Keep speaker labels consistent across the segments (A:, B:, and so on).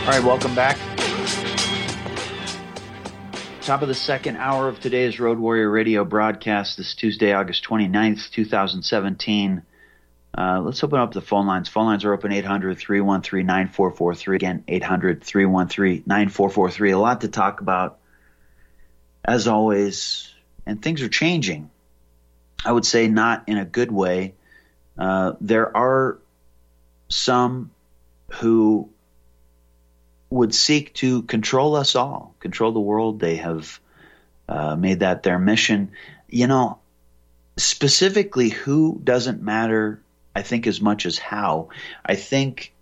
A: All right, welcome back. Top of the second hour of today's Road Warrior Radio broadcast this Tuesday, August 29th, 2017. Let's open up the phone lines. Phone lines are open 800-313-9443. Again, 800-313-9443. A lot to talk about, as always, and things are changing. I would say not in a good way. There are some who would seek to control us all, control the world. They have made that their mission. You know, specifically who doesn't matter, I think, as much as how. I think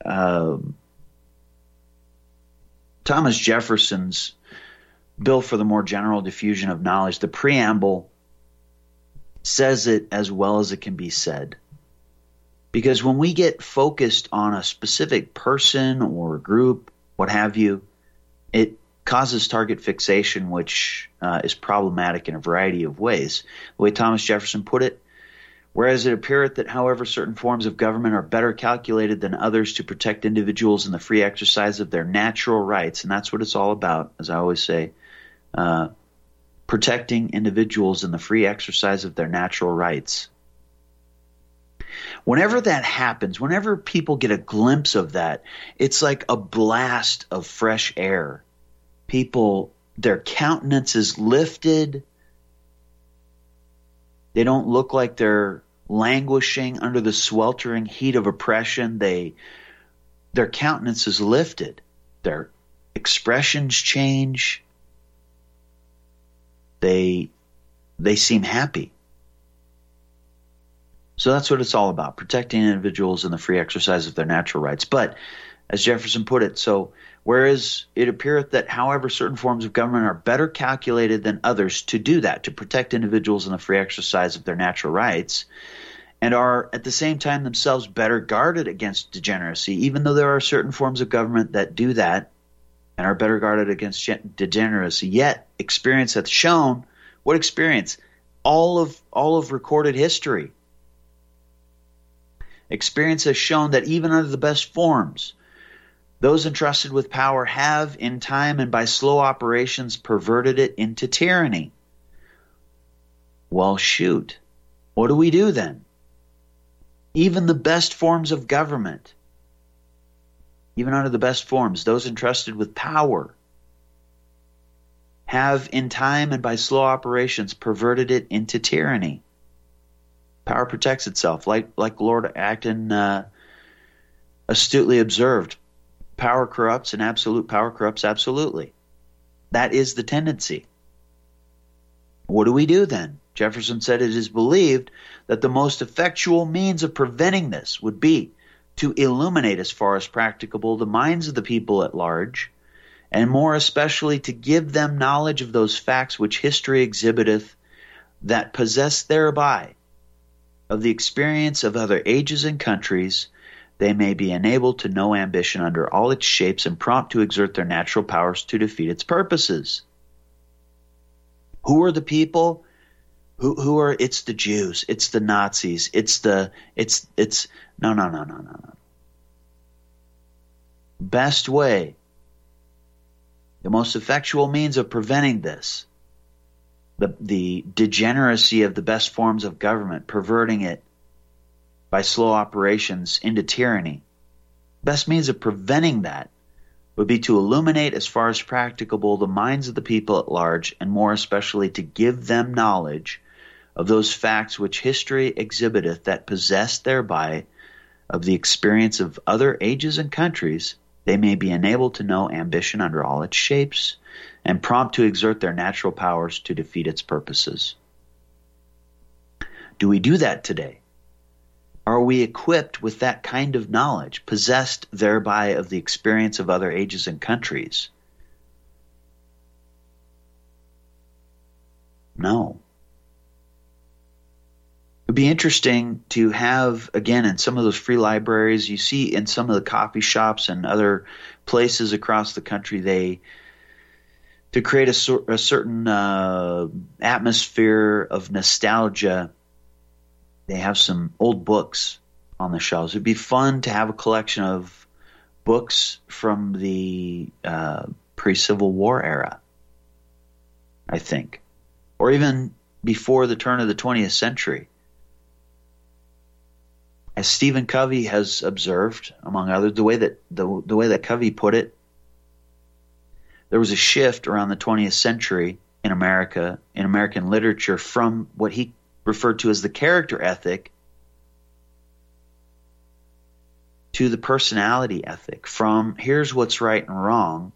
A: Thomas Jefferson's Bill for the More General Diffusion of Knowledge, the preamble, says it as well as it can be said. Because when we get focused on a specific person or group, what have you, it causes target fixation, which is problematic in a variety of ways. The way Thomas Jefferson put it, whereas it appeareth that however certain forms of government are better calculated than others to protect individuals in the free exercise of their natural rights, and that's what it's all about, as I always say, protecting individuals in the free exercise of their natural rights. Whenever that happens, whenever people get a glimpse of that, it's like a blast of fresh air. People, their countenance is lifted. They don't look like they're languishing under the sweltering heat of oppression. Their countenance is lifted. Their expressions change. They seem happy. So that's what it's all about, protecting individuals in the free exercise of their natural rights. But, as Jefferson put it, so whereas it appeareth that however certain forms of government are better calculated than others to do that, to protect individuals in the free exercise of their natural rights, and are at the same time themselves better guarded against degeneracy, even though there are certain forms of government that do that and are better guarded against degeneracy, yet experience hath shown, what experience? All of recorded history. Experience has shown that even under the best forms, those entrusted with power have, in time and by slow operations, perverted it into tyranny. Well, shoot. What do we do then? Even the best forms of government, even under the best forms, those entrusted with power have, in time and by slow operations, perverted it into tyranny. Power protects itself, like Lord Acton astutely observed. Power corrupts, and absolute power corrupts absolutely. That is the tendency. What do we do then? Jefferson said it is believed that the most effectual means of preventing this would be to illuminate as far as practicable the minds of the people at large, and more especially to give them knowledge of those facts which history exhibiteth, that possess thereby of the experience of other ages and countries, they may be enabled to know ambition under all its shapes and prompt to exert their natural powers to defeat its purposes. Who are the people? Who are? It's the Jews. It's the Nazis. No. Best way, the most effectual means of preventing this, the degeneracy of the best forms of government, perverting it by slow operations into tyranny. Best means of preventing that would be to illuminate as far as practicable the minds of the people at large, and more especially to give them knowledge of those facts which history exhibiteth, that possessed thereby of the experience of other ages and countries, they may be enabled to know ambition under all its shapes, and prompt to exert their natural powers to defeat its purposes. Do we do that today? Are we equipped with that kind of knowledge, possessed thereby of the experience of other ages and countries? No. It would be interesting to have, again, in some of those free libraries, you see in some of the coffee shops and other places across the country, to create a certain atmosphere of nostalgia, they have some old books on the shelves. It'd be fun to have a collection of books from the pre-Civil War era, I think, or even before the turn of the 20th century. As Stephen Covey has observed, among others, the way that Covey put it, there was a shift around the 20th century in America, in American literature, from what he referred to as the character ethic to the personality ethic. From here's what's right and wrong.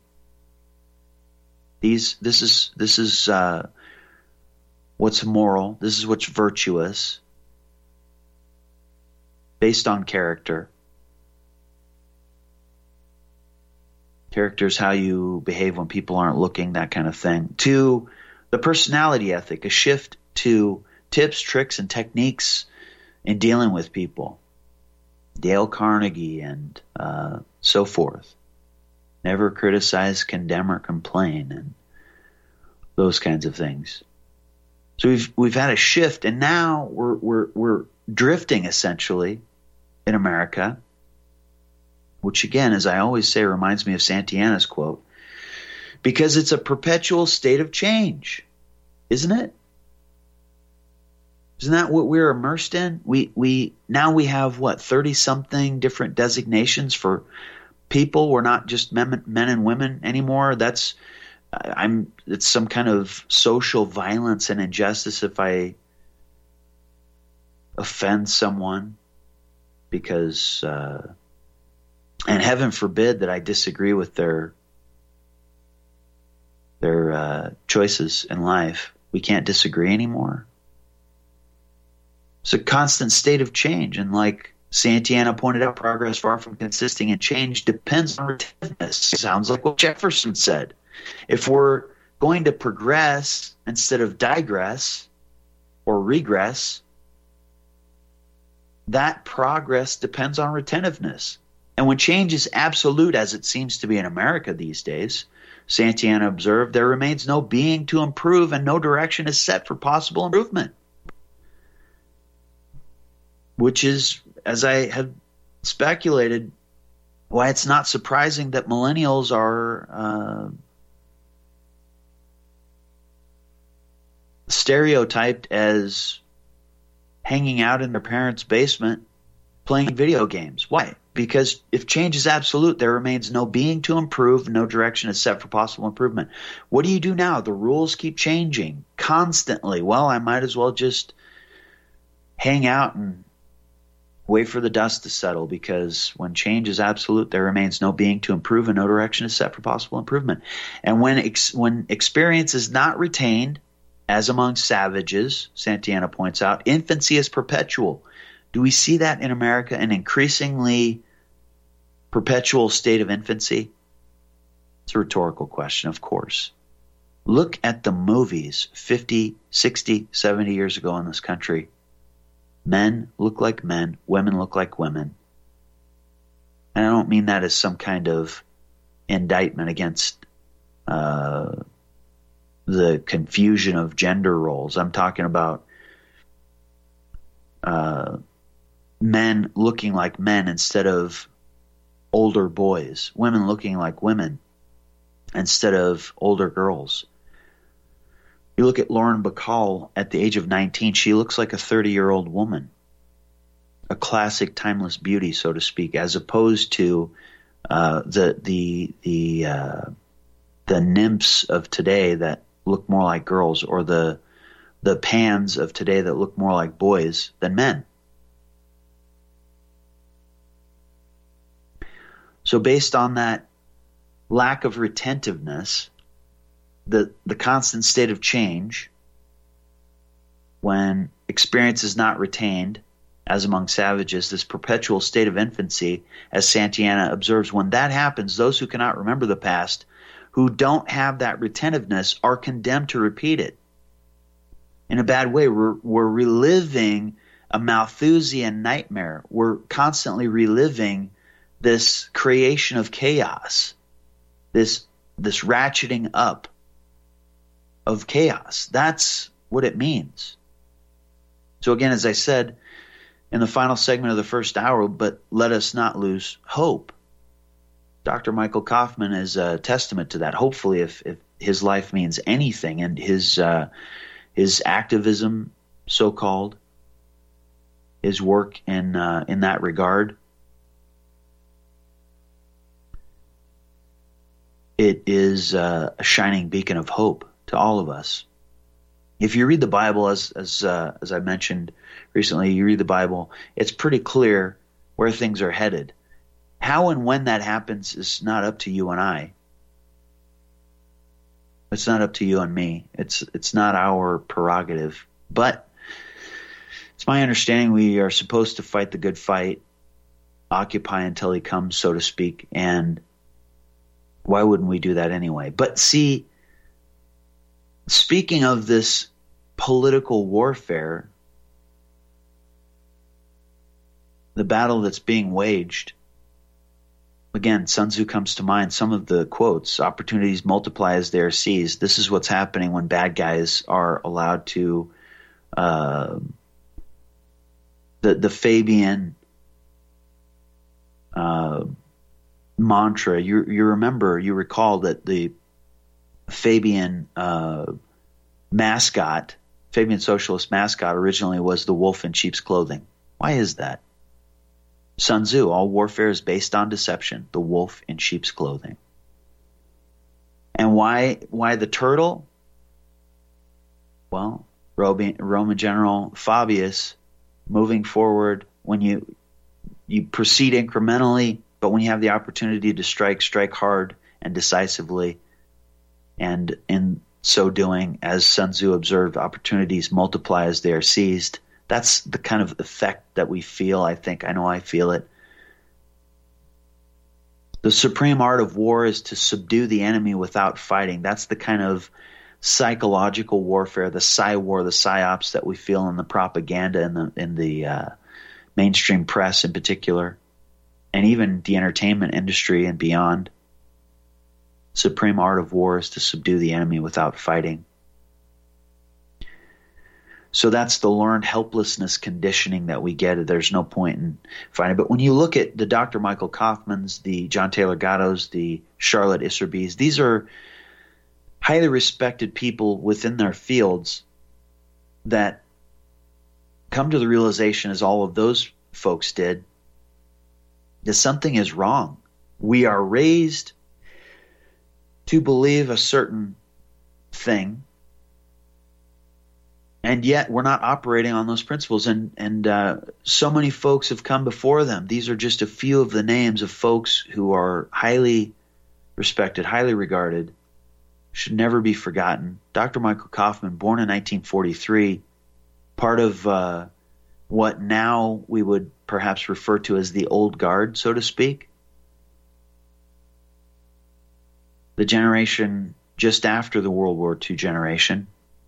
A: This is what's moral. This is what's virtuous, based on character. Character is how you behave when people aren't looking, that kind of thing. To the personality ethic, a shift to tips, tricks, and techniques in dealing with people. Dale Carnegie and so forth. Never criticize, condemn, or complain, and those kinds of things. So we've had a shift, and now we're drifting essentially in America, which again, as I always say, reminds me of Santayana's quote, because it's a perpetual state of change, isn't it? Isn't that what we're immersed in? We now have what, 30-something different designations for people. We're not just men and women anymore. It's some kind of social violence and injustice if I offend someone because and heaven forbid that I disagree with their choices in life. We can't disagree anymore. It's a constant state of change. And like Santayana pointed out, progress far from consisting in change depends on retentiveness. Sounds like what Jefferson said. If we're going to progress instead of digress or regress, that progress depends on retentiveness. And when change is absolute, as it seems to be in America these days, Santayana observed, there remains no being to improve and no direction is set for possible improvement. Which is, as I have speculated, why it's not surprising that millennials are stereotyped as hanging out in their parents' basement playing video games. Why? Because if change is absolute, there remains no being to improve, no direction is set for possible improvement. What do you do now? The rules keep changing constantly. Well, I might as well just hang out and wait for the dust to settle, because when change is absolute, there remains no being to improve and no direction is set for possible improvement. And when experience is not retained, as among savages, Santayana points out, infancy is perpetual. Do we see that in America, an increasingly perpetual state of infancy? It's a rhetorical question, of course. Look at the movies 50, 60, 70 years ago in this country. Men look like men, women look like women. And I don't mean that as some kind of indictment against the confusion of gender roles. I'm talking about men looking like men instead of older boys, women looking like women instead of older girls. You look at Lauren Bacall at the age of 19, she looks like a 30-year-old woman, a classic timeless beauty, so to speak, as opposed to the nymphs of today that look more like girls, or the Pans of today that look more like boys than men. So based on that lack of retentiveness, the constant state of change, when experience is not retained, as among savages, this perpetual state of infancy, as Santayana observes, when that happens, those who cannot remember the past, who don't have that retentiveness, are condemned to repeat it. In a bad way, we're reliving a Malthusian nightmare. We're constantly reliving this creation of chaos, this ratcheting up of chaos. That's what it means. So again, as I said in the final segment of the first hour, but let us not lose hope. Dr. Michael Kaufman is a testament to that. Hopefully, if his life means anything, and his activism, so-called, his work in that regard, it is a shining beacon of hope to all of us. If you read the Bible, as I mentioned recently, you read the Bible, it's pretty clear where things are headed. How and when that happens is not up to you and I. It's not up to you and me. It's not our prerogative. But it's my understanding we are supposed to fight the good fight, occupy until he comes, so to speak, and why wouldn't we do that anyway? But see, speaking of this political warfare, the battle that's being waged, again, Sun Tzu comes to mind. Some of the quotes: opportunities multiply as they are seized. This is what's happening when bad guys are allowed to, the Fabian mantra. You recall that the Fabian mascot, Fabian socialist mascot, originally was the wolf in sheep's clothing. Why is that? Sun Tzu, all warfare is based on deception, the wolf in sheep's clothing. And why the turtle? Well, Roman general Fabius, moving forward, when you proceed incrementally, but when you have the opportunity to strike hard and decisively, and in so doing, as Sun Tzu observed, opportunities multiply as they are seized. That's the kind of effect that we feel, I think. I know I feel it. The supreme art of war is to subdue the enemy without fighting. That's the kind of psychological warfare, the psy-war, the psyops that we feel in the propaganda in the mainstream press in particular, and even the entertainment industry and beyond. Supreme art of war is to subdue the enemy without fighting. So that's the learned helplessness conditioning that we get. There's no point in fighting. But when you look at the Dr. Michael Kaufmans, the John Taylor Gattos, the Charlotte Iserbys, these are highly respected people within their fields that come to the realization, as all of those folks did, that something is wrong. We are raised to believe a certain thing, and yet we're not operating on those principles. And so many folks have come before them. These are just a few of the names of folks who are highly respected, highly regarded, should never be forgotten. Dr. Michael Kaufman, born in 1943, part of what now we would perhaps refer to as the old guard, so to speak. The generation just after the World War II generation.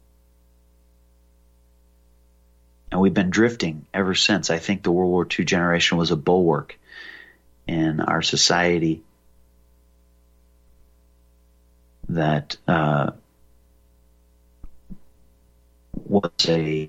A: And we've been drifting ever since. I think the World War II generation was a bulwark in our society that was a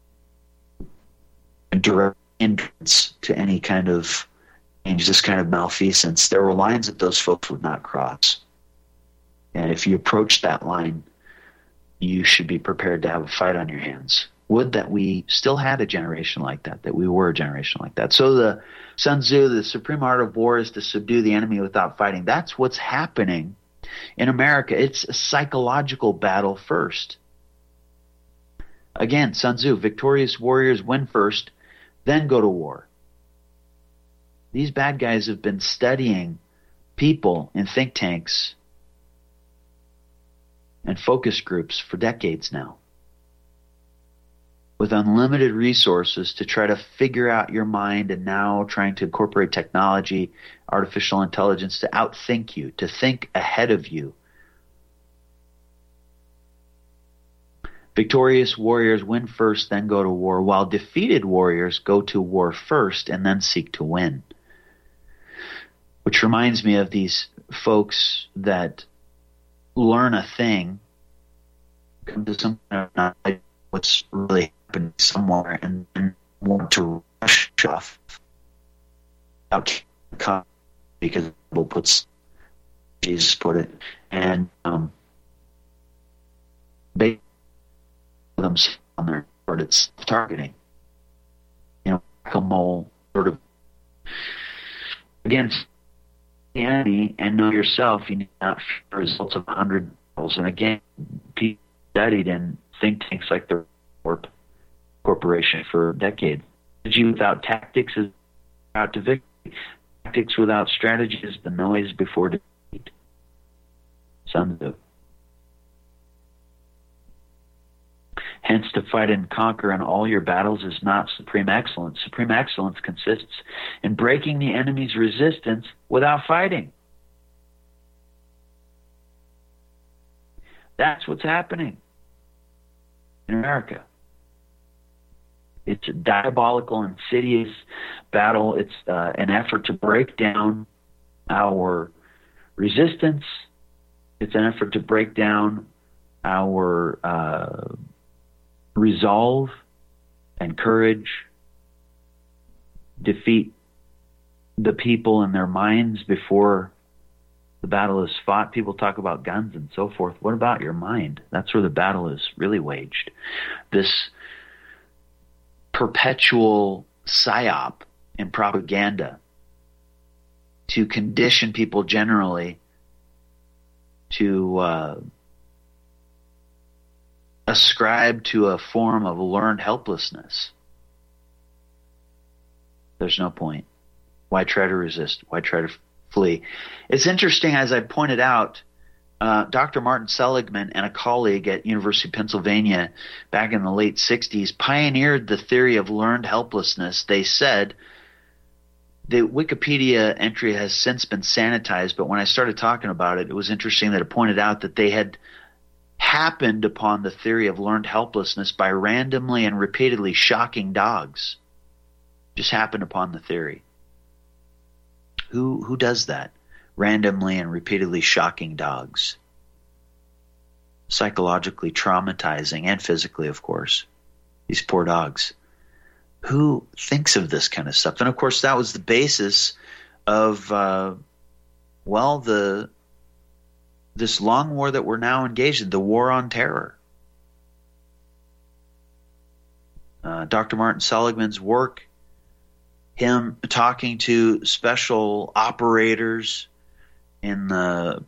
A: direct entrance to any kind of change, this kind of malfeasance. There were lines that those folks would not cross. And if you approach that line, you should be prepared to have a fight on your hands. Would that we still had a generation like that we were a generation like that. So the Sun Tzu, the supreme art of war is to subdue the enemy without fighting. That's what's happening in America. It's a psychological battle first. Again, Sun Tzu, victorious warriors win first, then go to war. These bad guys have been studying people in think tanks and focus groups for decades now, with unlimited resources to try to figure out your mind, and now trying to incorporate technology, artificial intelligence to outthink you, to think ahead of you. Victorious warriors win first, then go to war, while defeated warriors go to war first and then seek to win. Which reminds me of these folks that learn a thing, come to some kind of knowledge what's really happening somewhere, and want to rush off out because people puts Jesus put it, and based on their part, it's targeting. Whack-a-mole sort of against the enemy and know yourself. You need not fear the results of 100 battles. And again, people studied in think tanks like the Corporation for decades. Strategy without tactics is out to victory. Tactics without strategy is the noise before defeat. Sun Tzu. Hence, to fight and conquer in all your battles is not supreme excellence. Supreme excellence consists in breaking the enemy's resistance without fighting. That's what's happening in America. It's a diabolical, insidious battle. It's an effort to break down our resistance. It's an effort to break down our resolve and courage, defeat the people in their minds before the battle is fought. People talk about guns and so forth. What about your mind? That's where the battle is really waged. This perpetual psyop and propaganda to condition people generally to ascribe to a form of learned helplessness. There's no point. Why try to resist? Why try to flee? It's interesting, as I pointed out, Dr. Martin Seligman and a colleague at University of Pennsylvania back in the late 60s pioneered the theory of learned helplessness. They said the Wikipedia entry has since been sanitized, but when I started talking about it, it was interesting that it pointed out that they had happened upon the theory of learned helplessness by randomly and repeatedly shocking dogs. Just happened upon the theory. Who does that? Randomly and repeatedly shocking dogs. Psychologically traumatizing, and physically, of course. These poor dogs. Who thinks of this kind of stuff? And of course, that was the basis of, this long war that we're now engaged in, the war on terror. Dr. Martin Seligman's work, him talking to special operators in the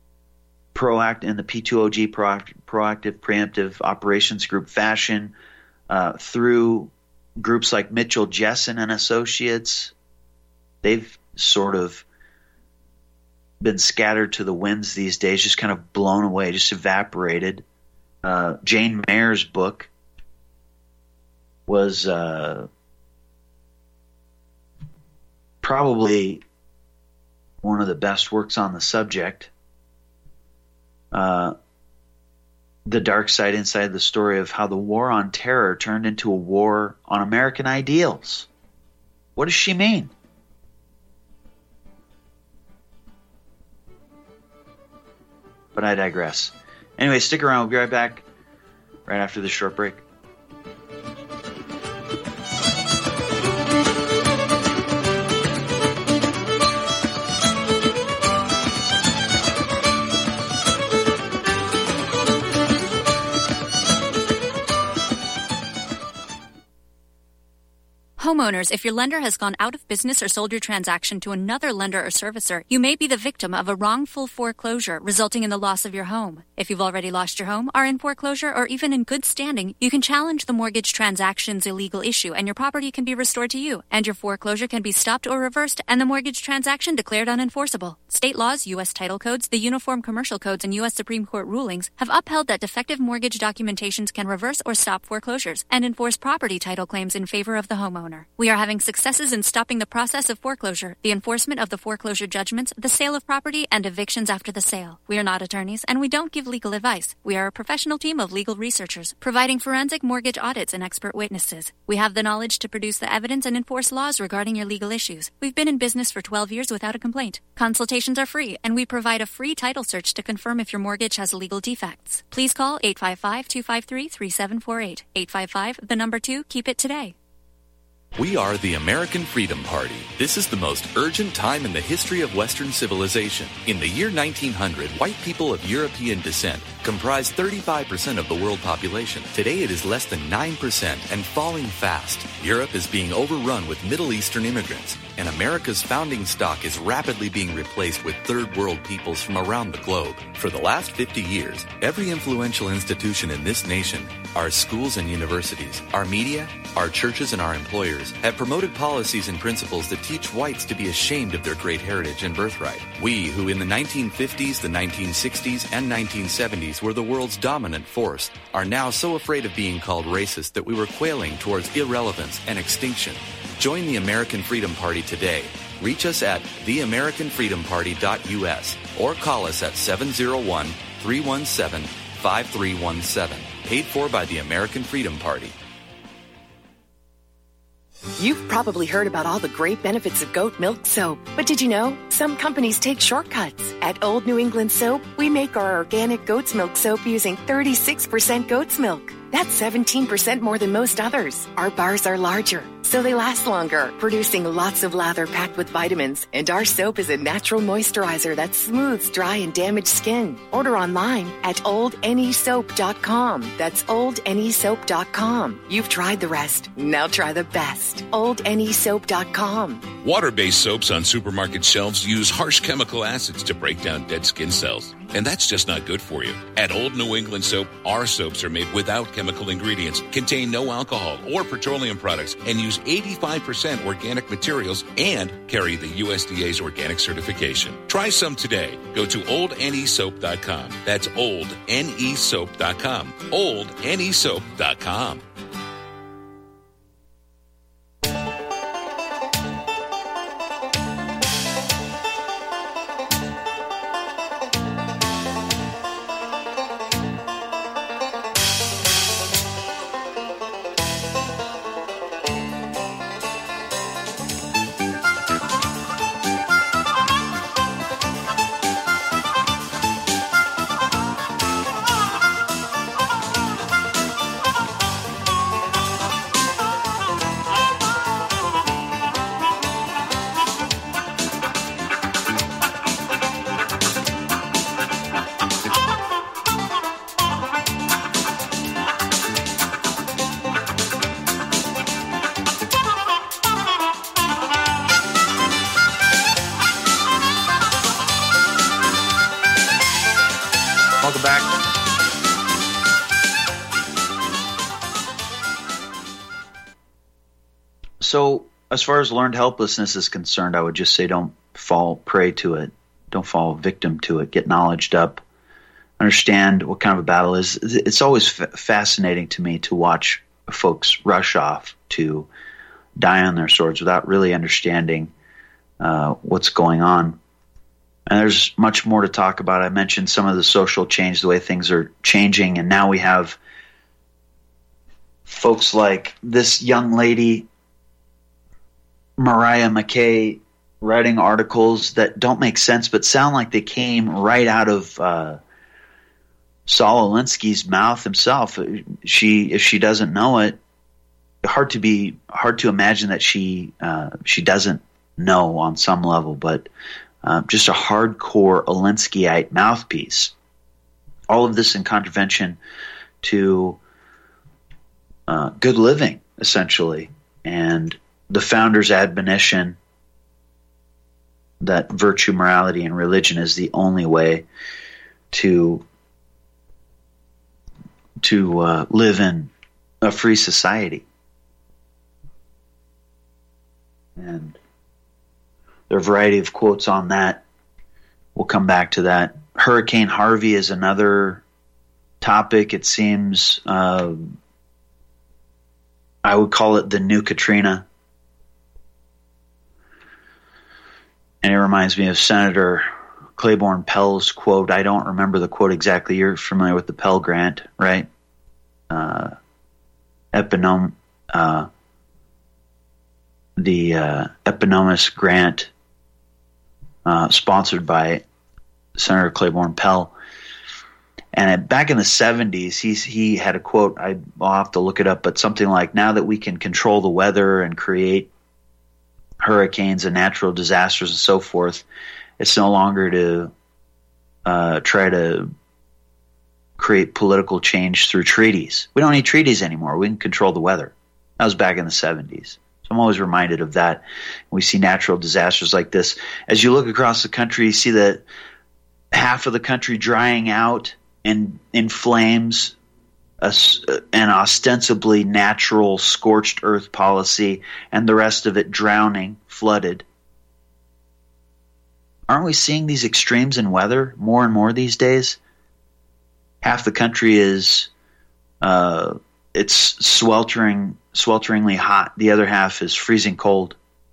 A: P2OG proactive preemptive operations group fashion, through groups like Mitchell Jessen and Associates. They've sort of been scattered to the winds these days, just kind of blown away, just evaporated. Jane Mayer's book was probably one of the best works on the subject. The dark side inside the story of how the war on terror turned into a war on American ideals. What does she mean? But I digress. Anyway, stick around. We'll be right back right after this short break.
B: Homeowners, if your lender has gone out of business or sold your transaction to another lender or servicer, you may be the victim of a wrongful foreclosure, resulting in the loss of your home. If you've already lost your home, are in foreclosure, or even in good standing, you can challenge the mortgage transaction's illegal issue, and your property can be restored to you, and your foreclosure can be stopped or reversed, and the mortgage transaction declared unenforceable. State laws, U.S. title codes, the Uniform Commercial Codes, and U.S. Supreme Court rulings have upheld that defective mortgage documentations can reverse or stop foreclosures and enforce property title claims in favor of the homeowner. We are having successes in stopping the process of foreclosure, the enforcement of the foreclosure judgments, the sale of property, and evictions after the sale. We are not attorneys, and we don't give legal advice. We are a professional team of legal researchers, providing forensic mortgage audits and expert witnesses. We have the knowledge to produce the evidence and enforce laws regarding your legal issues. We've been in business for 12 years without a complaint. Consultations are free, and we provide a free title search to confirm if your mortgage has legal defects. Please call 855-253-3748. 855, the number 2, keep it today.
C: We are the American Freedom Party. This is the most urgent time in the history of Western civilization. In the year 1900, white people of European descent comprised 35% of the world population. Today it is less than 9% and falling fast. Europe is being overrun with Middle Eastern immigrants, and America's founding stock is rapidly being replaced with third world peoples from around the globe. For the last 50 years, every influential institution in this nation, our schools and universities, our media, our churches and our employers have promoted policies and principles that teach whites to be ashamed of their great heritage and birthright. We, who in the 1950s, the 1960s, and 1970s were the world's dominant force, are now so afraid of being called racist that we were quailing towards irrelevance and extinction. Join the American Freedom Party today. Reach us at theamericanfreedomparty.us or call us at 701-317-5317. Paid for by the American Freedom Party.
D: You've probably heard about all the great benefits of goat milk soap. But did you know some companies take shortcuts? At Old New England Soap, we make our organic goat's milk soap using 36% goat's milk. That's 17% more than most others. Our bars are larger, so they last longer, producing lots of lather packed with vitamins. And our soap is a natural moisturizer that smooths dry and damaged skin. Order online at oldnesoap.com. That's oldnesoap.com. You've tried the rest. Now try the best. oldnesoap.com.
E: Water-based soaps on supermarket shelves use harsh chemical acids to break down dead skin cells. And that's just not good for you. At Old New England Soap, our soaps are made without chemical ingredients, contain no alcohol or petroleum products, and use 85% organic materials and carry the USDA's organic certification. Try some today. Go to oldnesoap.com. That's oldnesoap.com. oldnesoap.com.
A: Welcome back. So, as far as learned helplessness is concerned, I would just say don't fall prey to it. Don't fall victim to it. Get knowledged up. Understand what kind of a battle is. It's always fascinating to me to watch folks rush off to die on their swords without really understanding what's going on. And there's much more to talk about. I mentioned some of the social change, the way things are changing, and now we have folks like this young lady, Mariah McKay, writing articles that don't make sense but sound like they came right out of Saul Alinsky's mouth himself. If she doesn't know it, hard to imagine that she doesn't know on some level, but just a hardcore Alinskyite mouthpiece. All of this in contravention to good living, essentially, and the founder's admonition that virtue, morality, and religion is the only way to live in a free society. And there are a variety of quotes on that. We'll come back to that. Hurricane Harvey is another topic. It seems I would call it the new Katrina. And it reminds me of Senator Claiborne Pell's quote. I don't remember the quote exactly. You're familiar with the Pell Grant, right? The Eponymous Grant sponsored by Senator Claiborne Pell. And back in the 70s, he had a quote, I'll have to look it up, but something like, now that we can control the weather and create hurricanes and natural disasters and so forth, it's no longer to try to create political change through treaties. We don't need treaties anymore. We can control the weather. That was back in the 70s. So I'm always reminded of that. We see natural disasters like this. As you look across the country, you see that half of the country drying out and in flames, an ostensibly natural scorched earth policy, and the rest of it drowning, flooded. Aren't we seeing these extremes in weather more and more these days? Half the country is it's swelteringly hot. The other half is freezing cold.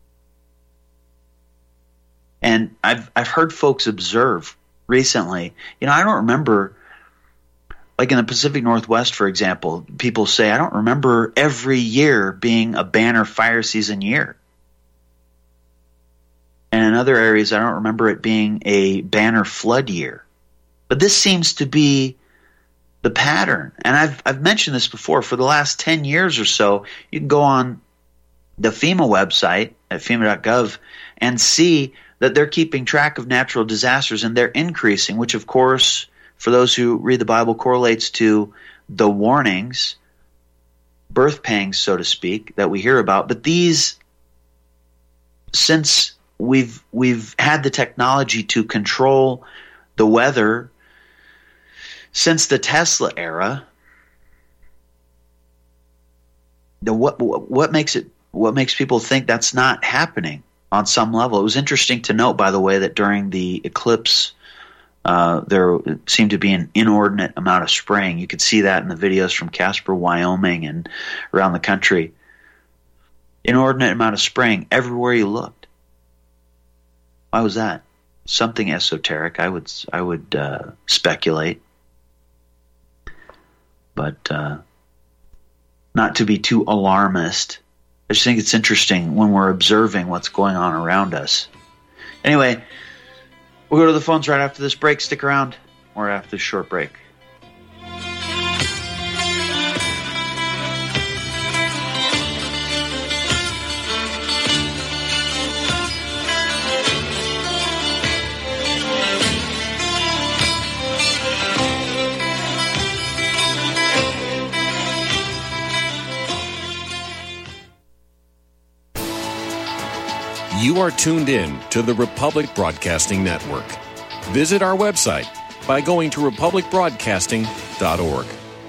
A: And I've heard folks observe recently. I don't remember, like in the Pacific Northwest, for example, people say, I don't remember every year being a banner fire season year. And in other areas, I don't remember it being a banner flood year. But this seems to be the pattern. And I've mentioned this before. For the last 10 years or so, you can go on the FEMA website at FEMA.gov and see that they're keeping track of natural disasters, and they're increasing, which, of course, for those who read the Bible, correlates to the warnings, birth pangs, so to speak, that we hear about. But these, since we've had the technology to control the weather since the Tesla era, what makes people think that's not happening on some level? It was interesting to note, by the way, that during the eclipse, there seemed to be an inordinate amount of spraying. You could see that in the videos from Casper, Wyoming, and around the country. Inordinate amount of spraying everywhere you looked. Why was that? Something esoteric, I would speculate, but not to be too alarmist. I just think it's interesting when we're observing what's going on around us. Anyway, we'll go to the phones right after this break. Stick around. Or after this short break.
F: You are tuned in to the Republic Broadcasting Network. Visit our website by going to republicbroadcasting.org.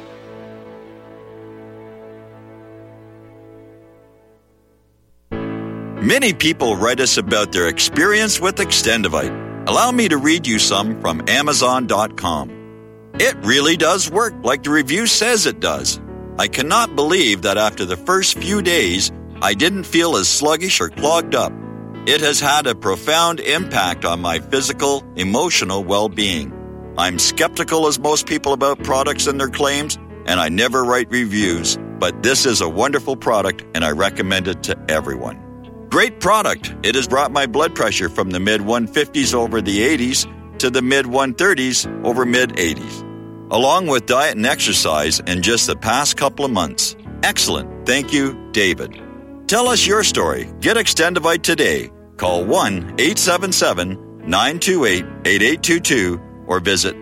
G: Many people write us about their experience with Extendivite. Allow me to read you some from Amazon.com. It really does work like the review says it does. I cannot believe that after the first few days, I didn't feel as sluggish or clogged up. It has had a profound impact on my physical, emotional well-being. I'm skeptical as most people about products and their claims, and I never write reviews, but this is a wonderful product and I recommend it to everyone. Great product. It has brought my blood pressure from the mid-150s over the 80s to the mid-130s over mid-80s, along with diet and exercise in just the past couple of months. Excellent. Thank you, David. Tell us your story. Get Extendivite today. Call 1-877-928-8822 or visit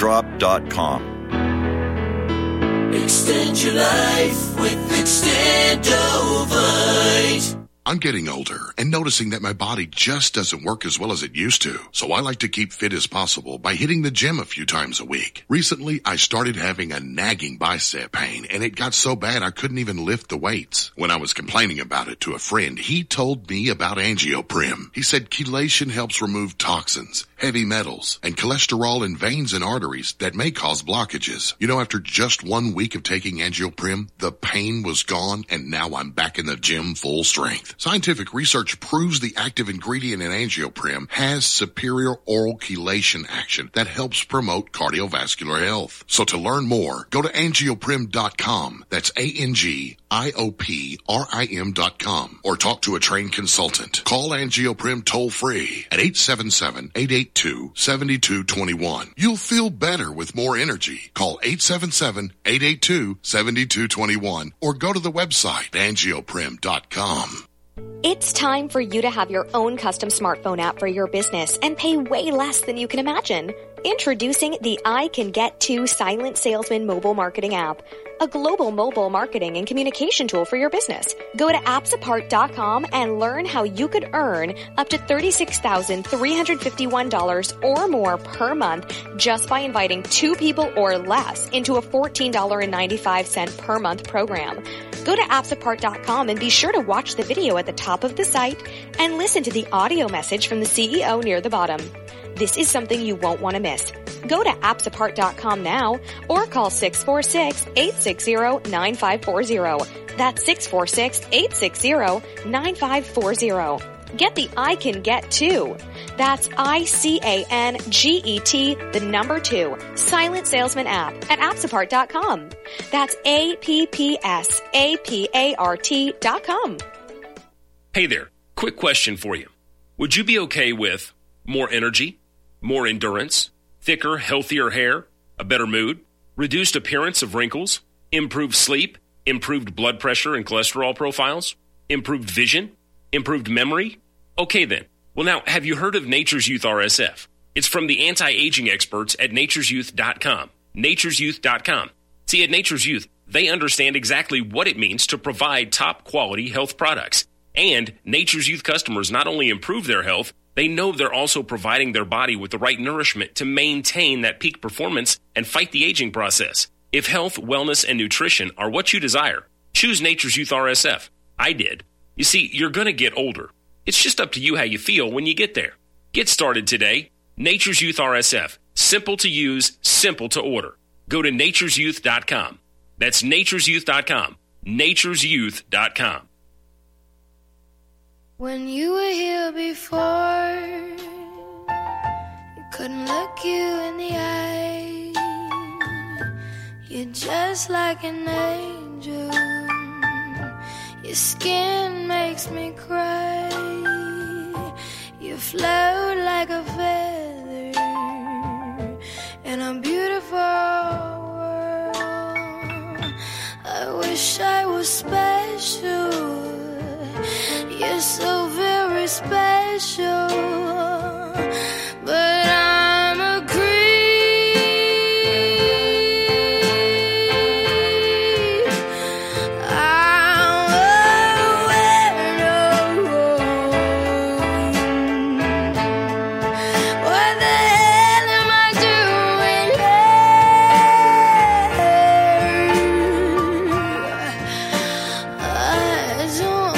G: heartdrop.com.
H: Extend your life with Extendovite.
I: I'm getting older and noticing that my body just doesn't work as well as it used to. So I like to keep fit as possible by hitting the gym a few times a week. Recently, I started having a nagging bicep pain, and it got so bad I couldn't even lift the weights. When I was complaining about it to a friend, he told me about Angioprim. He said chelation helps remove toxins, heavy metals, and cholesterol in veins and arteries that may cause blockages. You know, after just 1 week of taking Angioprim, the pain was gone, and now I'm back in the gym full strength. Scientific research proves the active ingredient in Angioprim has superior oral chelation action that helps promote cardiovascular health. So to learn more, go to angioprim.com. That's ANGIOPRIM.com, or talk to a trained consultant. Call Angioprim toll free at 877-882-7221. You'll feel better with more energy. Call 877-882-7221 or go to the website angioprim.com.
J: It's time for you to have your own custom smartphone app for your business and pay way less than you can imagine. Introducing the I Can Get To Silent Salesman mobile marketing app, a global mobile marketing and communication tool for your business. Go to appsapart.com and learn how you could earn up to $36,351 or more per month just by inviting 2 people or less into a $14.95 per month program. Go to appsapart.com and be sure to watch the video at the top of the site and listen to the audio message from the CEO near the bottom. This is something you won't want to miss. Go to appsapart.com now or call 646-860-9540. That's 646-860-9540. Get the I Can Get To. That's ICANGET, the number 2, Silent Salesman app at appsapart.com. That's APPSAPART.com.
K: Hey there, quick question for you. Would you be okay with more energy, more endurance, thicker, healthier hair, a better mood, reduced appearance of wrinkles, improved sleep, improved blood pressure and cholesterol profiles, improved vision, improved memory? Okay then. Well now, have you heard of Nature's Youth RSF? It's from the anti-aging experts at nature'syouth.com. nature'syouth.com. See, at Nature's Youth, they understand exactly what it means to provide top quality health products. And Nature's Youth customers not only improve their health, they know they're also providing their body with the right nourishment to maintain that peak performance and fight the aging process. If health, wellness, and nutrition are what you desire, choose Nature's Youth RSF. I did. You see, you're going to get older. It's just up to you how you feel when you get there. Get started today. Nature's Youth RSF. Simple to use, simple to order. Go to nature'syouth.com. That's nature'syouth.com. nature'syouth.com.
L: When you were here before, you couldn't look you in the eye. You're just like an angel. Your skin makes me cry. You float like a feather in a beautiful world. I wish I was special. You're so very special, but I'm a creep. I'm a weirdo. What the hell am I doing here? I don't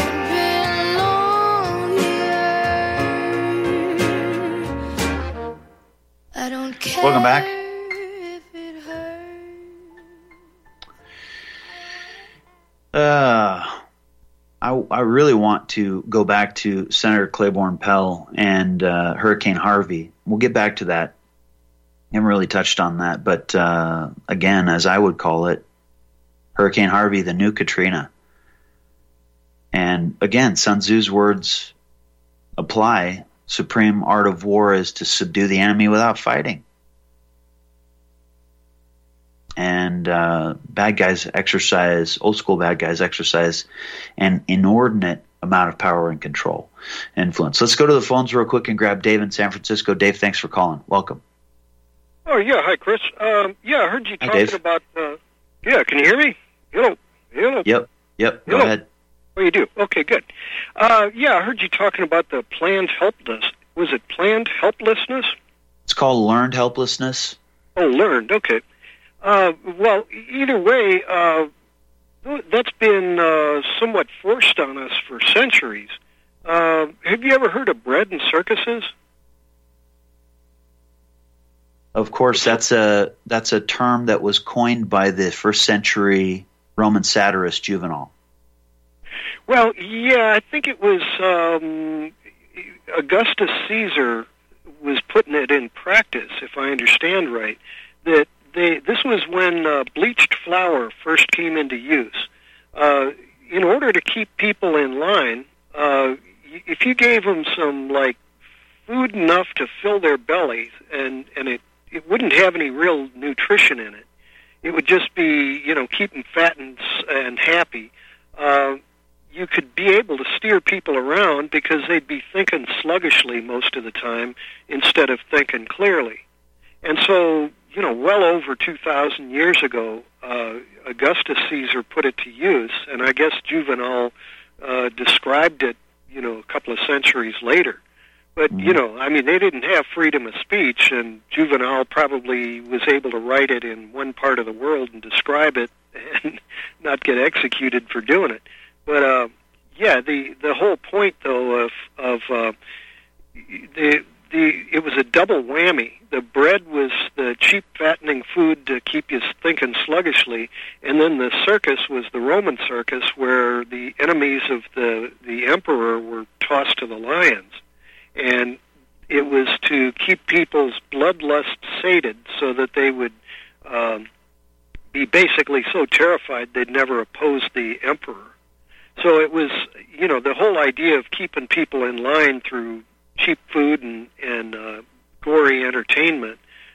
A: Welcome back. I really want to go back to Senator Claiborne Pell and Hurricane Harvey. We'll get back to that. I haven't really touched on that, but again, as I would call it, Hurricane Harvey, the new Katrina. And again, Sun Tzu's words apply. Supreme art of war is to subdue the enemy without fighting. And bad guys exercise, old school bad guys exercise an inordinate amount of power and control, influence. Let's go to the phones real quick and grab Dave in San Francisco. Dave, thanks for calling. Welcome.
M: Oh, yeah. Hi, Chris. I heard you talking about... yeah, can you hear me? Hello.
A: Yep. Go ahead.
M: Oh, you do? Okay, good. I heard you talking about the planned helplessness. Was it planned helplessness?
A: It's called learned helplessness.
M: Oh, learned. Okay. Well, either way, that's been somewhat forced on us for centuries. Have you ever heard of bread and circuses?
A: Of course, that's a term that was coined by the first century Roman satirist Juvenal.
M: Well, yeah, I think it was Augustus Caesar was putting it in practice, if I understand right. That this was when bleached flour first came into use. In order to keep people in line, if you gave them some like food enough to fill their bellies, and it wouldn't have any real nutrition in it, it would just be, keep them fat and happy. You could be able to steer people around because they'd be thinking sluggishly most of the time instead of thinking clearly. And so, well over 2,000 years ago, Augustus Caesar put it to use, and I guess Juvenal described it, a couple of centuries later. But, they didn't have freedom of speech, and Juvenal probably was able to write it in one part of the world and describe it and not get executed for doing it. But, the whole point, though, it was a double whammy. The bread was the cheap, fattening food to keep you thinking sluggishly, and then the circus was the Roman circus, where the enemies of the emperor were tossed to the lions. And it was to keep people's bloodlust sated so that they would be basically so terrified they'd never oppose the emperor. So it was, the whole idea of keeping people in line through cheap food and gory entertainment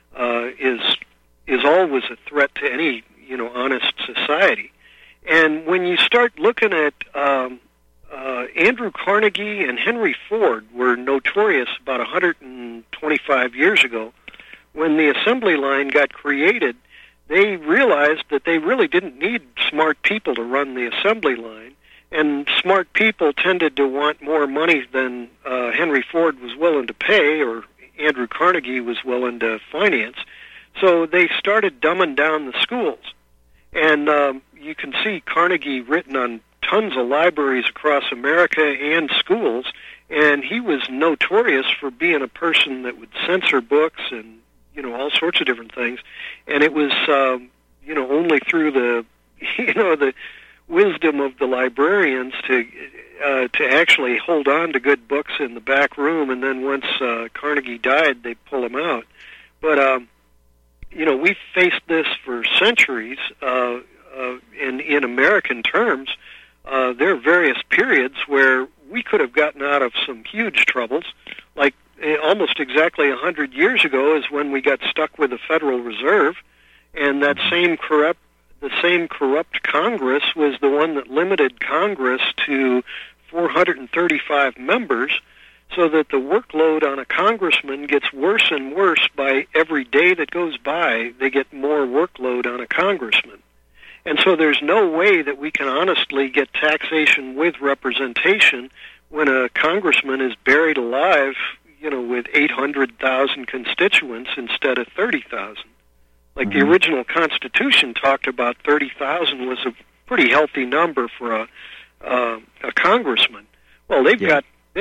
M: is always a threat to any, honest society. And when you start looking at Andrew Carnegie and Henry Ford were notorious about 125 years ago. When the assembly line got created, they realized that they really didn't need smart people to run the assembly line, and smart people tended to want more money than Henry Ford was willing to pay or Andrew Carnegie was willing to finance. So they started dumbing down the schools. And you can see Carnegie written on tons of libraries across America and schools, and he was notorious for being a person that would censor books and, all sorts of different things. And it was, only through the, the wisdom of the librarians to actually hold on to good books in the back room, and then once Carnegie died, they pull them out. But, we've faced this for centuries, in American terms. There are various periods where we could have gotten out of some huge troubles, like almost exactly 100 years ago is when we got stuck with the Federal Reserve, and that same corrupt Congress was the one that limited Congress to 435 members, so that the workload on a congressman gets worse and worse by every day that goes by. They get more workload on a congressman. And so there's no way that we can honestly get taxation with representation when a congressman is buried alive, with 800,000 constituents instead of 30,000. Like the original Constitution talked about 30,000 was a pretty healthy number for a congressman. Well, they got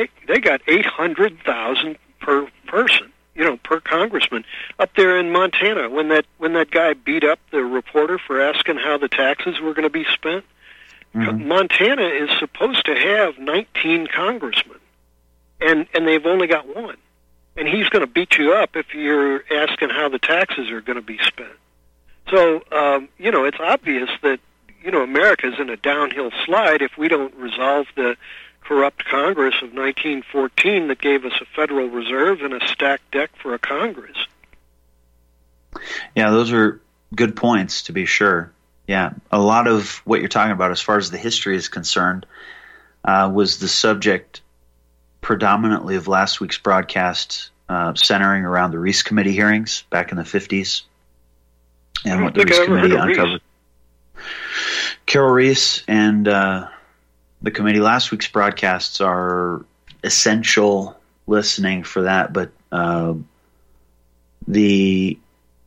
M: 800,000 per person. Per congressman. Up there in Montana, when that guy beat up the reporter for asking how the taxes were going to be spent, Montana is supposed to have 19 congressmen, and they've only got one. And he's going to beat you up if you're asking how the taxes are going to be spent. So, it's obvious that, America's in a downhill slide if we don't resolve the corrupt Congress of 1914 that gave us a Federal Reserve and a stacked deck for a Congress.
A: Yeah, those are good points, to be sure. Yeah, a lot of what you're talking about as far as the history is concerned was the subject predominantly of last week's broadcast, centering around the Reece Committee hearings back in the 50s and what the Reece Committee uncovered. Carol Reece and the committee. Last week's broadcasts are essential listening for that, but the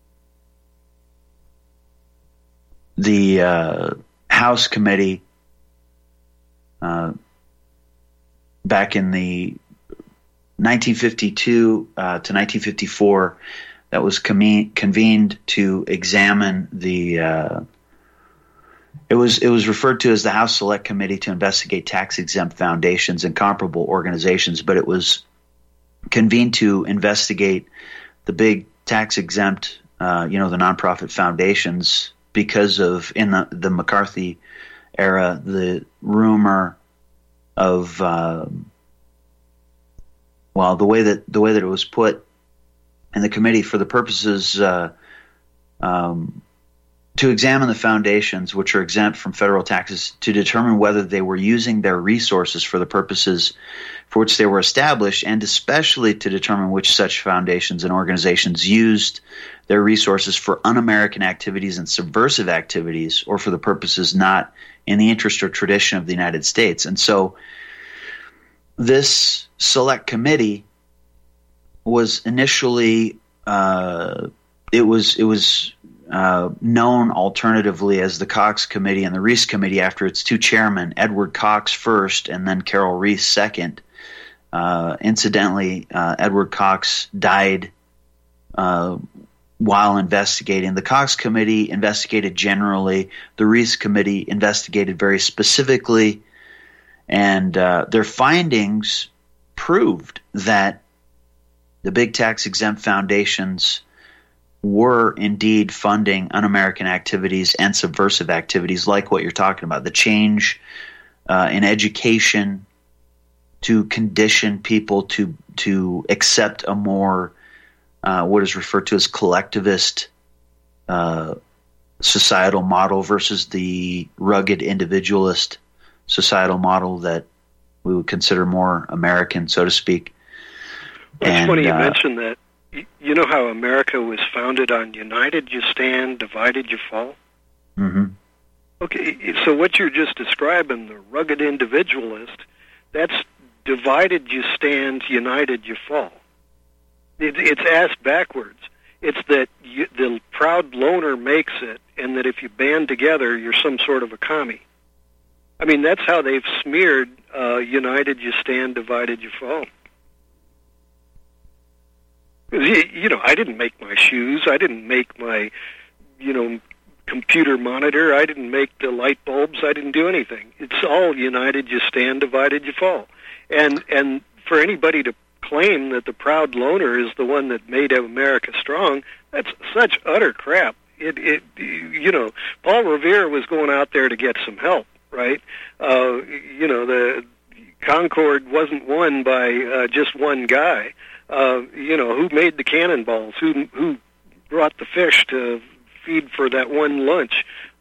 A: House committee back in the 1952 to 1954 that was convened to examine the It was referred to as the House Select Committee to investigate tax-exempt foundations and comparable organizations, but it was convened to investigate the big tax-exempt, the nonprofit foundations because of, in the McCarthy era, the rumor of, the way that it was put in the committee for the purposes to examine the foundations which are exempt from federal taxes to determine whether they were using their resources for the purposes for which they were established, and especially to determine which such foundations and organizations used their resources for un-American activities and subversive activities, or for the purposes not in the interest or tradition of the United States. And so this select committee was initially it was known alternatively as the Cox Committee and the Reese Committee after its two chairmen, Edward Cox first and then Carol Reese second. Incidentally, Edward Cox died while investigating. The Cox Committee investigated generally. The Reese Committee investigated very specifically, and their findings proved that the big tax-exempt foundations were indeed funding un-American activities and subversive activities like what you're talking about, the change in education to condition people to accept a more what is referred to as collectivist societal model versus the rugged individualist societal model that we would consider more American, so to speak.
M: Well, it's funny you mentioned that. You know how America was founded on united you stand, divided you fall?
A: Mm-hmm.
M: Okay, so what you're just describing, the rugged individualist, that's divided you stand, united you fall. It's ass backwards. It's that the proud loner makes it, and that if you band together, you're some sort of a commie. I mean, that's how they've smeared united you stand, divided you fall. I didn't make my shoes. I didn't make my, computer monitor. I didn't make the light bulbs. I didn't do anything. It's all united you stand, divided you fall. And for anybody to claim that the proud loner is the one that made America strong, that's such utter crap. Paul Revere was going out there to get some help, right? The Concord wasn't won by just one guy. Who made the cannonballs? Who brought the fish to feed for that one lunch?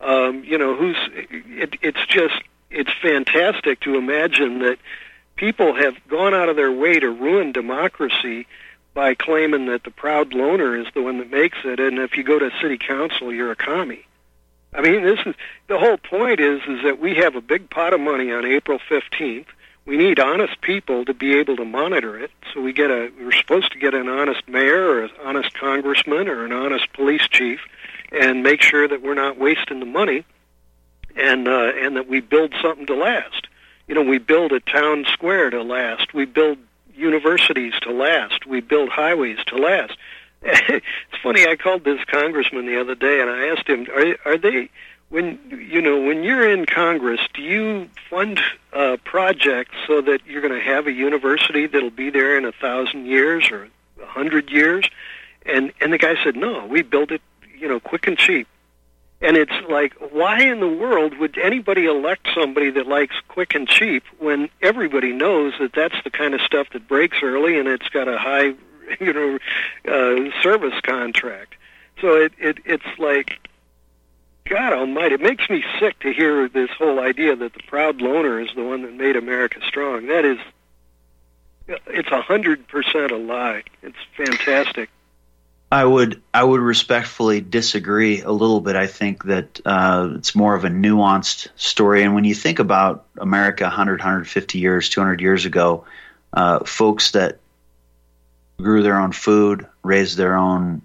M: It's fantastic to imagine that people have gone out of their way to ruin democracy by claiming that the proud loner is the one that makes it, and if you go to city council, you're a commie. I mean, the whole point is that we have a big pot of money on April 15th. We need honest people to be able to monitor it. So we're supposed to get an honest mayor or an honest congressman or an honest police chief and make sure that we're not wasting the money and that we build something to last. We build a town square to last. We build universities to last. We build highways to last. It's funny, I called this congressman the other day and I asked him, are they... When you're in Congress, do you fund projects so that you're going to have a university that'll be there in 1,000 years or 100 years? And the guy said, no, we build it, quick and cheap. And it's like, why in the world would anybody elect somebody that likes quick and cheap when everybody knows that that's the kind of stuff that breaks early and it's got a high, service contract? So it's like, God almighty, it makes me sick to hear this whole idea that the proud loner is the one that made America strong. It's 100% a lie. It's fantastic.
A: I would respectfully disagree a little bit. I think that it's more of a nuanced story. And when you think about America 100, 150 years, 200 years ago, folks that grew their own food, raised their own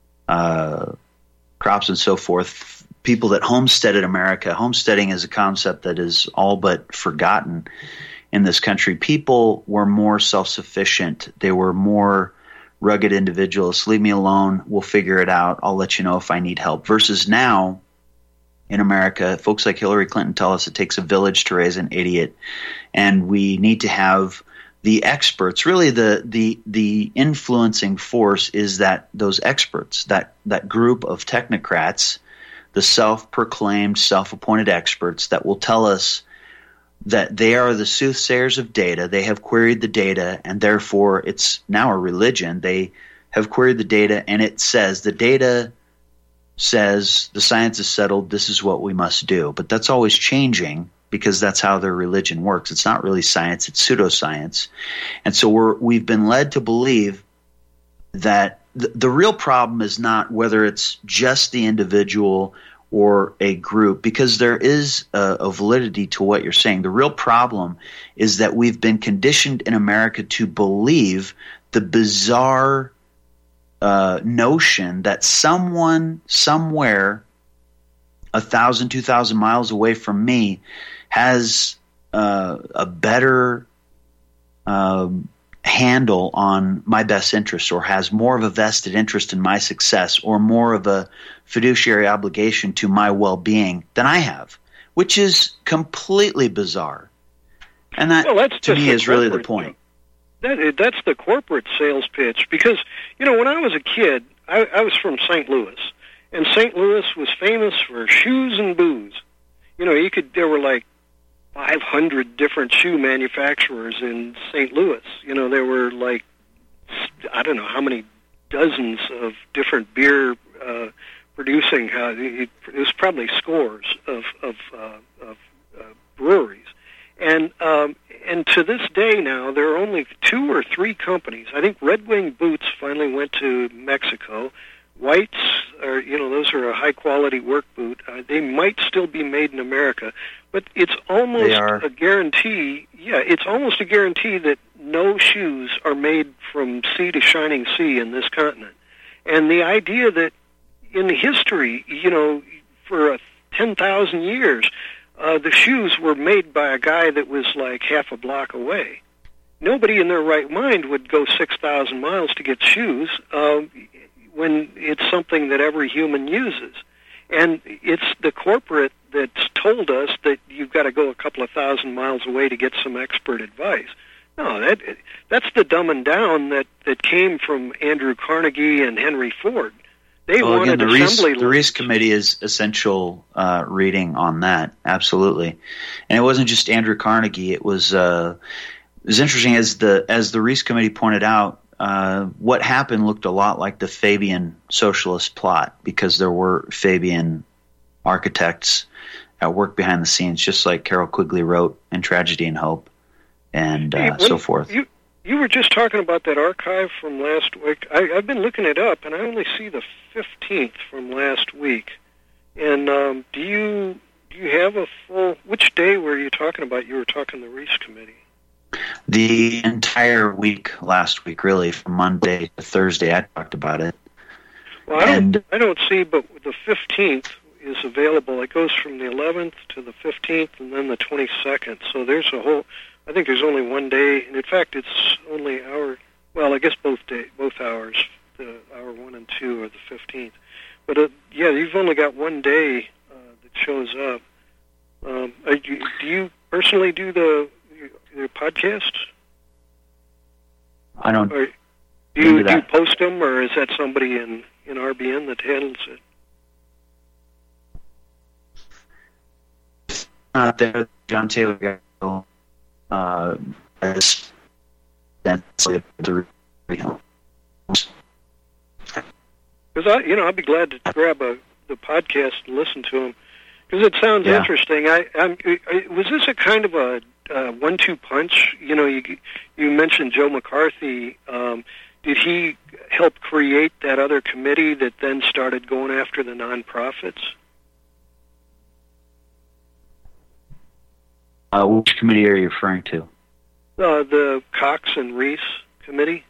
A: crops and so forth, people that homesteaded America. Homesteading is a concept that is all but forgotten in this country. People were more self-sufficient. They were more rugged individualists. Leave me alone. We'll figure it out. I'll let you know if I need help. Versus now, in America. Folks like Hillary Clinton tell us it takes a village to raise an idiot, and we need to have the experts. Really, the influencing force is that those experts, that group of technocrats, the self-proclaimed, self-appointed experts that will tell us that they are the soothsayers of data. They have queried the data, and therefore it's now a religion. They have queried the data, and it says the data says the science is settled. This is what we must do. But that's always changing because that's how their religion works. It's not really science; it's pseudoscience. And so we've been led to believe that the real problem is not whether it's just the individual or a group, because there is a validity to what you're saying. The real problem is that we've been conditioned in America to believe the bizarre notion that someone somewhere 1,000, 2,000 miles away from me has a better handle on my best interest, or has more of a vested interest in my success, or more of a fiduciary obligation to my well-being than I have, which is completely bizarre. And that, to me, is really the point.
M: That's the corporate sales pitch. Because, when I was a kid, I was from St. Louis, and St. Louis was famous for shoes and booze. There were like 500 different shoe manufacturers in St. Louis. There were like, I don't know how many dozens of different beer producing. It was probably scores of breweries. And to this day now, there are only 2 or 3 companies. I think Red Wing Boots finally went to Mexico. Whites are, those are a high-quality work boot. They might still be made in America, but it's almost a guarantee. Yeah, it's almost a guarantee that no shoes are made from sea to shining sea in this continent. And the idea that in history, for 10,000 years, the shoes were made by a guy that was like half a block away. Nobody in their right mind would go 6,000 miles to get shoes when it's something that every human uses. And it's the corporate that's told us that you've got to go a couple of thousand miles away to get some expert advice. No, that's the dumbing down that came from Andrew Carnegie and Henry Ford. They wanted assembly.
A: The Reese Committee is essential reading on that, absolutely. And it wasn't just Andrew Carnegie. It was interesting, as the Reese Committee pointed out. What happened looked a lot like the Fabian socialist plot, because there were Fabian architects at work behind the scenes, just like Carroll Quigley wrote in Tragedy and Hope, and so forth.
M: You were just talking about that archive from last week. I've been looking it up, and I only see the 15th from last week. And do you have a full? Which day were you talking about? You were talking the Reese Committee.
A: The entire week last week, really, from Monday to Thursday, I talked about it.
M: Well, I don't see, but the 15th is available. It goes from the 11th to the 15th, and then the 22nd. So there's a whole. I think there's only one day, and in fact, it's only hour. Well, I guess both hours, the hour 1 and 2 are the 15th. But yeah, you've only got one day that shows up. Do you personally do the podcast?
A: I don't.
M: Or do you post them, or is that somebody in RBN that handles it?
A: Not there, John Taylor. Because
M: I'd be glad to grab the podcast and listen to them, because it sounds interesting. Was this a kind of a 1-2 punch? You mentioned Joe McCarthy. Did he help create that other committee that then started going after the nonprofits?
A: Which committee are you referring to?
M: The Cox and Reese committee?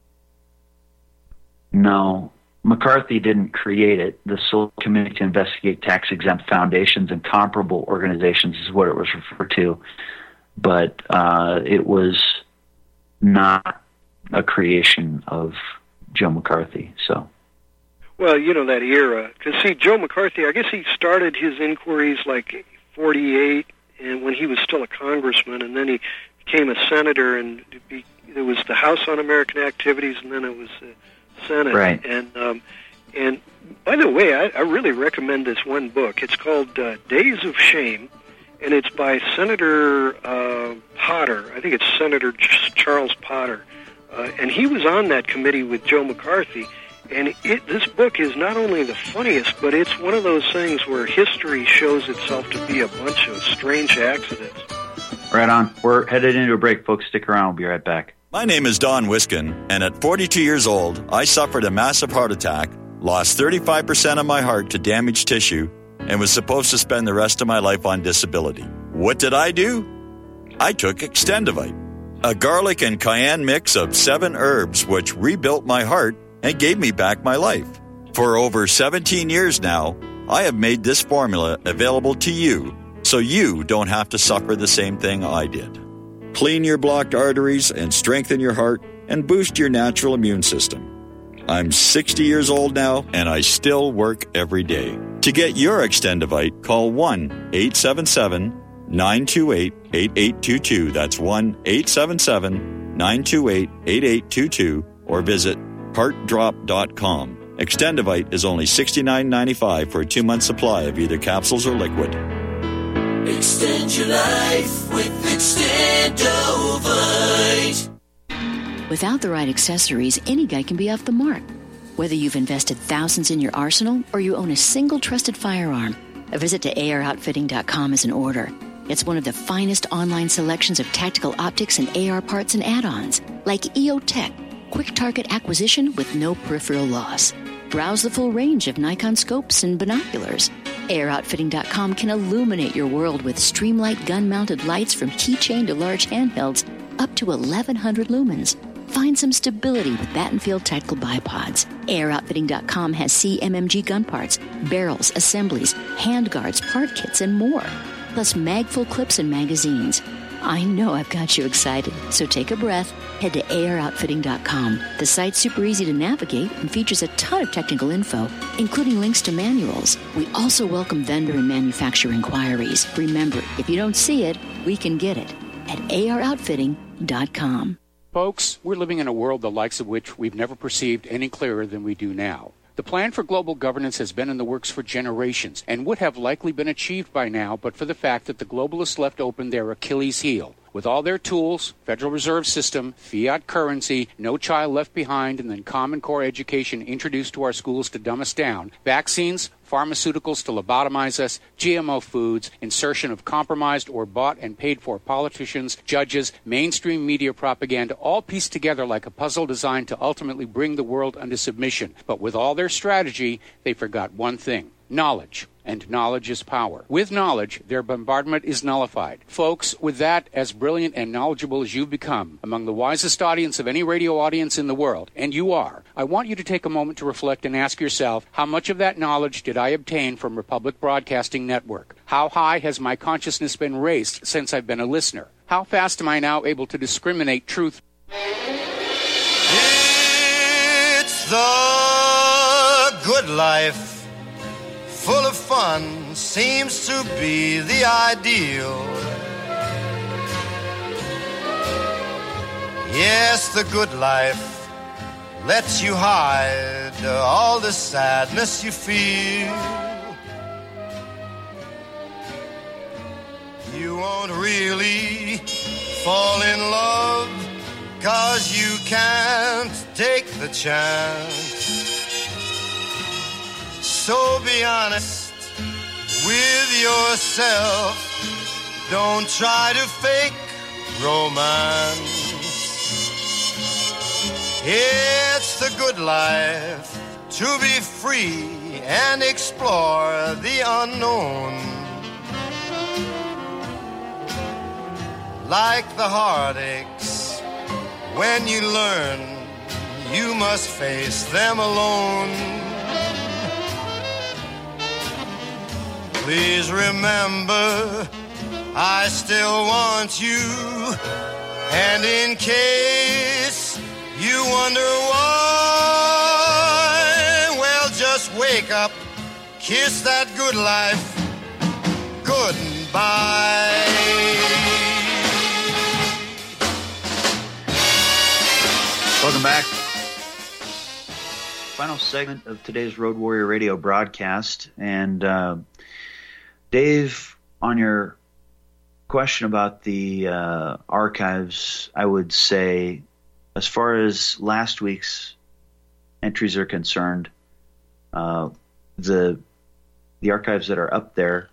A: No. McCarthy didn't create it. The Select Committee to Investigate Tax-Exempt Foundations and Comparable Organizations is what it was referred to. But it was not a creation of Joe McCarthy. So,
M: Well, you know, that era. Because, see, Joe McCarthy, I guess he started his inquiries like 48, and when he was still a congressman, and then he became a senator, and there was the House On-American Activities, and then it was the Senate.
A: Right.
M: And by the way, I really recommend this one book. It's called Days of Shame, and it's by Senator Potter. I think it's Senator Charles Potter. And he was on that committee with Joe McCarthy. And this book is not only the funniest, but it's one of those things where history shows itself to be a bunch of strange accidents.
A: Right on. We're headed into a break, folks. Stick around. We'll be right back.
G: My name is Don Wiskin, and at 42 years old, I suffered a massive heart attack, lost 35% of my heart to damaged tissue, and was supposed to spend the rest of my life on disability. What did I do? I took Extendivite, a garlic and cayenne mix of 7 herbs which rebuilt my heart and gave me back my life. For over 17 years now, I have made this formula available to you so you don't have to suffer the same thing I did. Clean your blocked arteries and strengthen your heart and boost your natural immune system. I'm 60 years old now and I still work every day. To get your Extendivite, call 1-877-928-8822. That's 1-877-928-8822 or visit heartdrop.com. Extendivite is only $69.95 for a 2-month supply of either capsules or liquid.
H: Extend your life with Extendovite.
N: Without the right accessories, any guy can be off the mark. Whether you've invested thousands in your arsenal or you own a single trusted firearm, a visit to AROutfitting.com is in order. It's one of the finest online selections of tactical optics and AR parts and add-ons, like EOTech, quick target acquisition with no peripheral loss. Browse the full range of Nikon scopes and binoculars. AROutfitting.com can illuminate your world with Streamlight gun-mounted lights from keychain to large handhelds up to 1,100 lumens. Find some stability with Battenfield tactical bipods. AirOutfitting.com has CMMG gun parts, barrels, assemblies, handguards, part kits, and more. Plus magful clips and magazines. I know I've got you excited, so take a breath. Head to AirOutfitting.com. The site's super easy to navigate and features a ton of technical info, including links to manuals. We also welcome vendor and manufacturer inquiries. Remember, if you don't see it, we can get it at AirOutfitting.com.
O: Folks, we're living in a world the likes of which we've never perceived any clearer than we do now. The plan for global governance has been in the works for generations and would have likely been achieved by now but for the fact that the globalists left open their Achilles heel. With all their tools, Federal Reserve System, fiat currency, no child left behind, and then Common Core education introduced to our schools to dumb us down, vaccines, pharmaceuticals to lobotomize us, GMO foods, insertion of compromised or bought and paid for politicians, judges, mainstream media propaganda, all pieced together like a puzzle designed to ultimately bring the world under submission. But with all their strategy, they forgot one thing: knowledge. And knowledge is power. With knowledge, their bombardment is nullified. Folks, with that, as brilliant and knowledgeable as you've become, among the wisest audience of any radio audience in the world, and you are, I want you to take a moment to reflect and ask yourself, how much of that knowledge did I obtain from Republic Broadcasting Network? How high has my consciousness been raised since I've been a listener? How fast am I now able to discriminate truth?
P: It's the good life. Full of fun seems to be the ideal. Yes, the good life lets you hide all the sadness you feel. You won't really fall in love 'cause you can't take the chance. So be honest with yourself. Don't try to fake romance. It's the good life to be free and explore the unknown. Like the heartaches, when you learn you must face them alone. Please remember, I still want you, and in case you wonder why, well, just kiss that good life goodbye.
A: Welcome back. Final segment of today's Road Warrior Radio broadcast. And Dave, on your question about the archives, I would say, as far as last week's entries are concerned, the archives that are up there,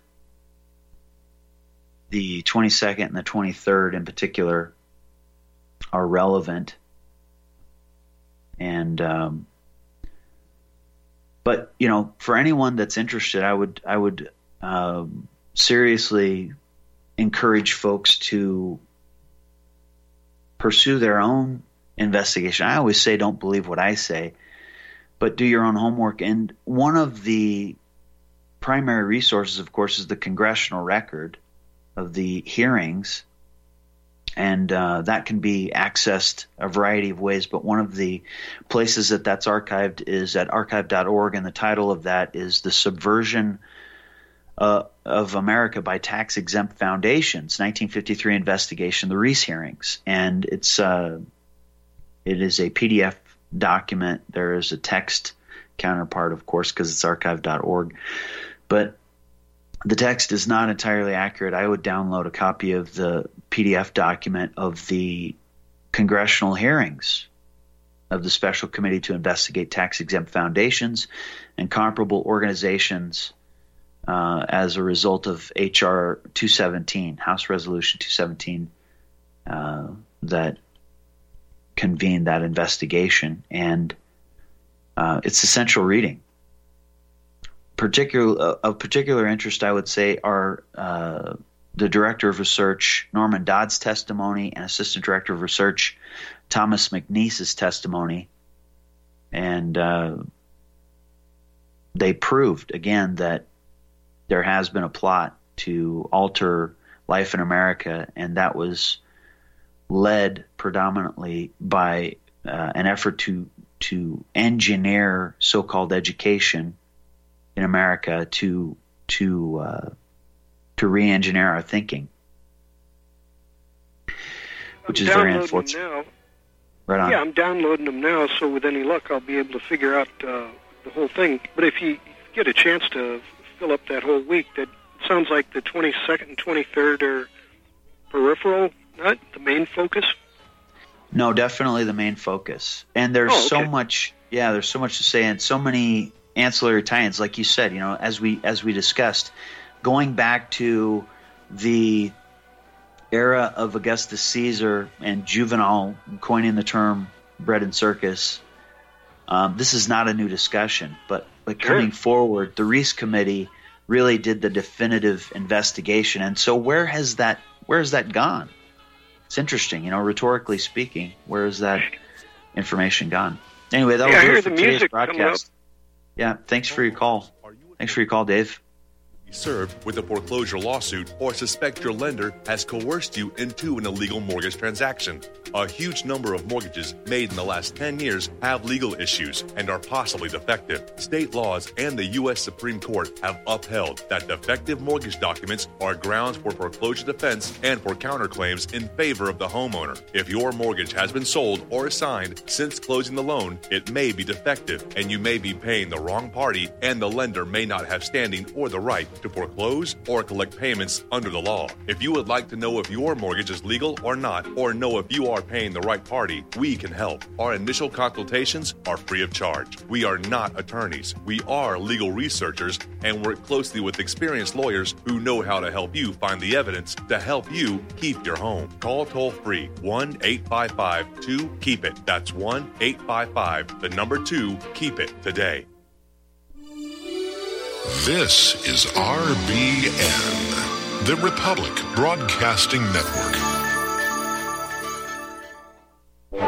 A: the 22nd and the 23rd in particular, are relevant. And but you know, for anyone that's interested, I would seriously encourage folks to pursue their own investigation. I always say, don't believe what I say, but do your own homework. And one of the primary resources, of course, is the congressional record of the hearings. And that can be accessed a variety of ways, but one of the places that's archived is at archive.org, and the title of that is The Subversion of America by Tax-Exempt Foundations, 1953 Investigation, the Reese Hearings. And it is a PDF document. There is a text counterpart, of course, because it's archive.org. But the text is not entirely accurate. I would download a copy of the PDF document of the congressional hearings of the Special Committee to Investigate Tax-Exempt Foundations and Comparable Organizations as a result of H.R. 217, House Resolution 217, that convened that investigation. And it's essential reading. Of particular interest, I would say, are the Director of Research, Norman Dodd's testimony, and Assistant Director of Research, Thomas McNeese's testimony. And they proved, again, that there has been a plot to alter life in America, and that was led predominantly by an effort to engineer so-called education in America to re-engineer our thinking, which is very unfortunate. Right on.
M: Yeah, I'm downloading them now, so with any luck, I'll be able to figure out the whole thing. But if you get a chance to fill up that whole week, that sounds like the 22nd and 23rd are peripheral, not the main focus.
A: No, definitely the main focus. And there's so much. Yeah, there's so much to say, and so many ancillary tie-ins, like you said, as we discussed, going back to the era of Augustus Caesar and Juvenal coining the term bread and circus. This is not a new discussion, but coming forward, the Reese Committee really did the definitive investigation. And so where has that gone? It's interesting, rhetorically speaking, where has that information gone? Anyway, that'll do it for today's broadcast. Yeah, thanks for your call. Thanks for your call, Dave.
Q: Served with a foreclosure lawsuit or suspect your lender has coerced you into an illegal mortgage transaction. A huge number of mortgages made in the last 10 years have legal issues and are possibly defective. State laws and the U.S. Supreme Court have upheld that defective mortgage documents are grounds for foreclosure defense and for counterclaims in favor of the homeowner. If your mortgage has been sold or assigned since closing the loan, it may be defective and you may be paying the wrong party, and the lender may not have standing or the right to foreclose or collect payments under the law. If you would like to know if your mortgage is legal or not, or know if you are paying the right party, we can help. Our initial consultations are free of charge. We are not attorneys. We are legal researchers and work closely with experienced lawyers who know how to help you find the evidence to help you keep your home. Call toll-free 1-855-2-KEEP-IT. That's 1-855-2-KEEP-IT today.
I: This is RBN, the Republic Broadcasting Network.